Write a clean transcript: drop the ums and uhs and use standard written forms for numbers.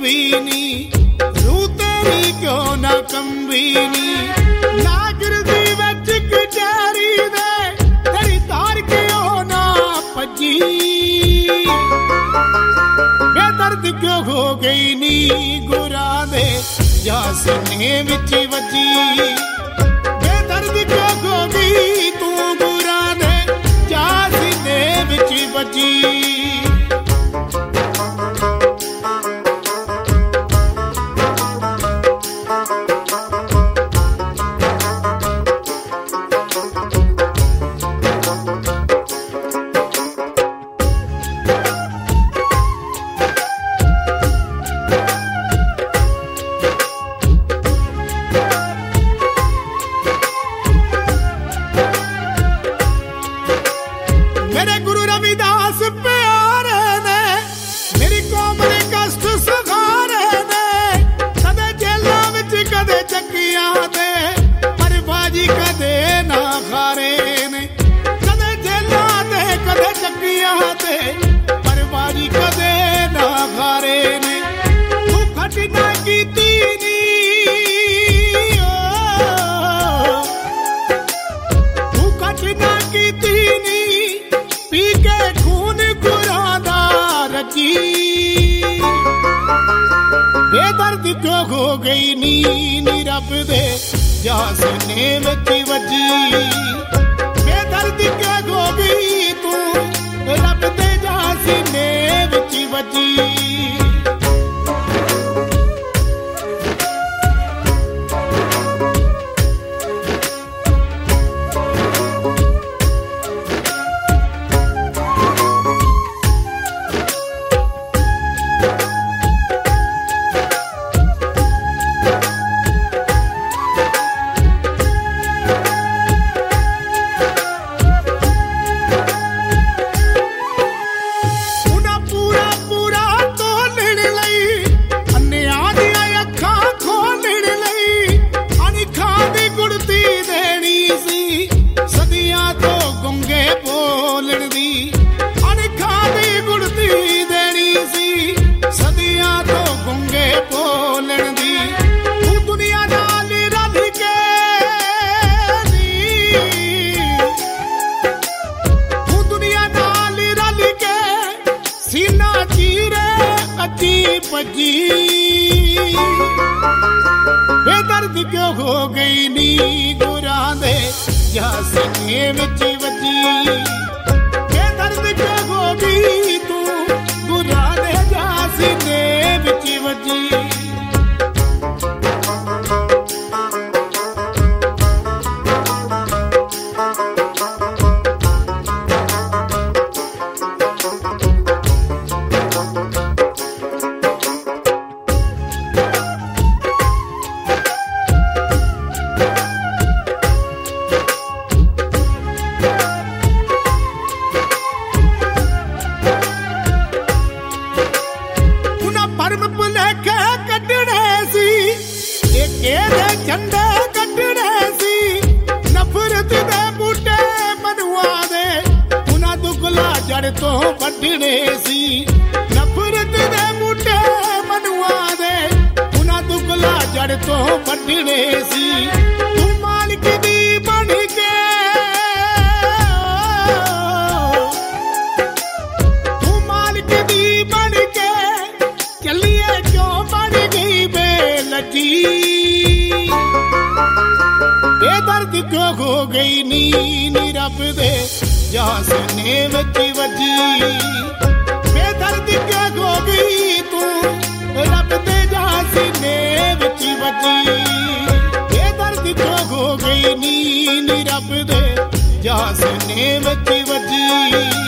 कंबी नी, रूह तेरी क्यों ना कंबी नी। नागरदी विच कचहरी दे तेरी तार क्यों ना भजी, बेदर्द क्यों हो गई नी गुरां दे जा सीने विच वजी। बेदर्द क्यों हो गई तू गुरां दे जा सीने विच वजी। मेरे गुरु रविदास प्यारे ने मेरी कौम ने कष्ट सहारे ने, कदे जेलां विच कदे चक्कियां ते पर बाजी कदे ना हारे ने। कदे जेलां ते कदे चक्कियां ते पर बाजी कदे ना हारे ने। तू फट ना कीती नी, तू कट ना कीती नी, पी के खून गुरां दा रजी। बेदर्द क्यों हो गई नी रब दे जा सीने विच वजी। बेदर्द क्यों हो गई तू रब दे जा सीने विच वजी। बेदर्द क्यों हो गई नी गुरां दे जा सीने विच वजी। बेदर्द क्यों हो गई तू गुरां दे जा सीने विच वजी। झंडे कटने सी नफरत दे बूटे मनुआ दे, उन्हां दुगला जड़ तो वढणे सी। नफरत दे बूटे मनुआ दे, उन्हां दुगला जड़ तो वढणे सी। तू मालिक दी बन के, तू मालिक दी बन के चलिए क्यों बन गई बेलजी। बेदर्द क्यों हो गई नी रब दे जा सीने विच वजी। बेदर्द क्यों हो गई तू रब दे जा सीने विच वजी। बेदर्द क्यों हो गई नी रब दे जा सीने विच वजी।